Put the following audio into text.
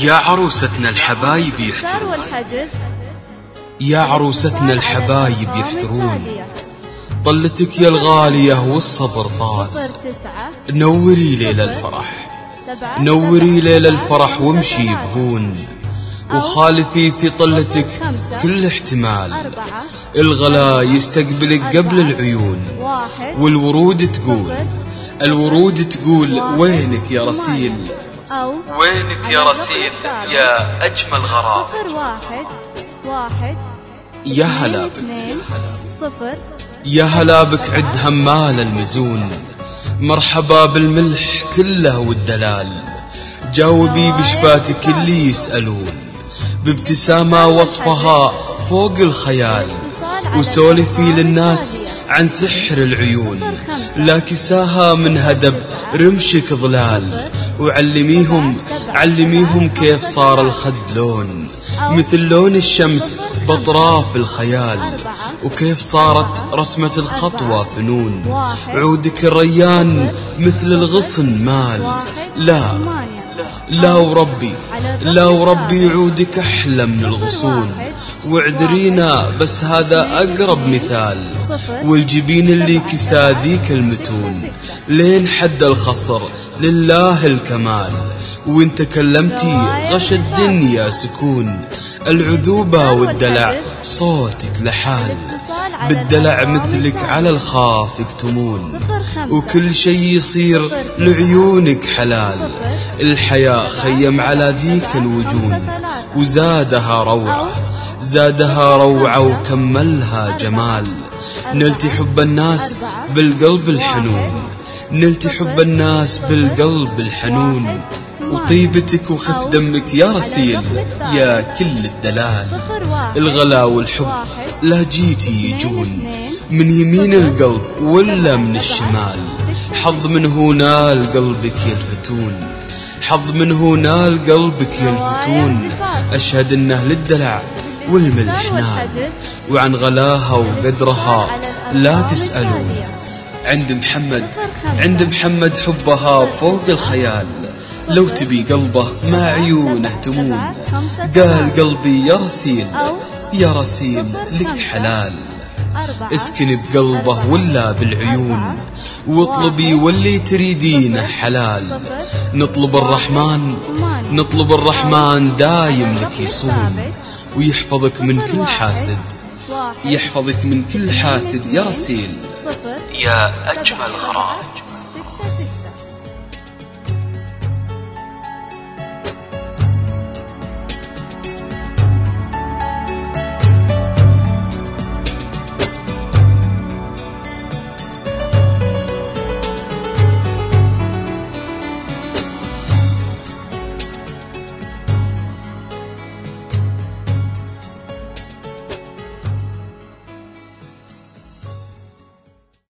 يا عروستنا الحبايب يحترون، يا عروستنا الحبايب يحترون، طلتك يا الغالية والصبر طال. نوري ليلة الفرح، نوري ليلة الفرح وامشي بهون، وخالفي في طلتك كل احتمال. الغلا يستقبلك قبل العيون، والورود تقول، الورود تقول وينك يا رسيل، وينك يا رسيل يا أجمل غرام. يا هلا بك، يا هلا بك عد همال المزون، مرحبا بالملح كله والدلال. جاوبي بشفاتك اللي يسألون، بابتسامة وصفها فوق الخيال. وسولفي للناس عن سحر العيون، لا كساها من هدب رمشك ظلال. وعلميهم، علميهم كيف صار الخد لون مثل لون الشمس بأطراف الخيال، وكيف صارت رسمة الخطوة فنون. عودك الريان مثل الغصن مال، لا وربي، لا وربي عودك أحلى من الغصون. واعذرينا بس هذا أقرب مثال، والجبين اللي كسا ذيك المتون. لين حد الخصر لله الكمال، وإن تكلمتي غش الدنيا سكون. العذوبة والدلع صوتك لحال، بالدلع مثلك على الخاف يكتمون. وكل شي يصير لعيونك حلال، الحياة خيم على ذيك الوجون. وزادها روعة، زادها روعة وكملها جمال. نلت حب الناس بالقلب الحنون، نلت حب الناس بالقلب الحنون. وطيبتك وخف دمك يا رسيل يا كل الدلال. الغلا والحب لا جيتي يجون، من يمين القلب ولا من الشمال. حظ من هنا قلبك يلفتون، حظ من هنا قلبك يلفتون. أشهد أنه للدلع والملح نال، وعن غلاها وقدرها لا تسألون. عند محمد، عند محمد حبها فوق الخيال. لو تبي قلبه ما عيونه تمون، قال قلبي يا رسيل، يا رسيل لك حلال. اسكني بقلبه ولا بالعيون، واطلبي واللي تريدينه حلال. نطلب الرحمن، نطلب الرحمن دايم لك يصون، ويحفظك من كل حاسد، يحفظك من كل حاسد يا رسيل يا أجمل غرام.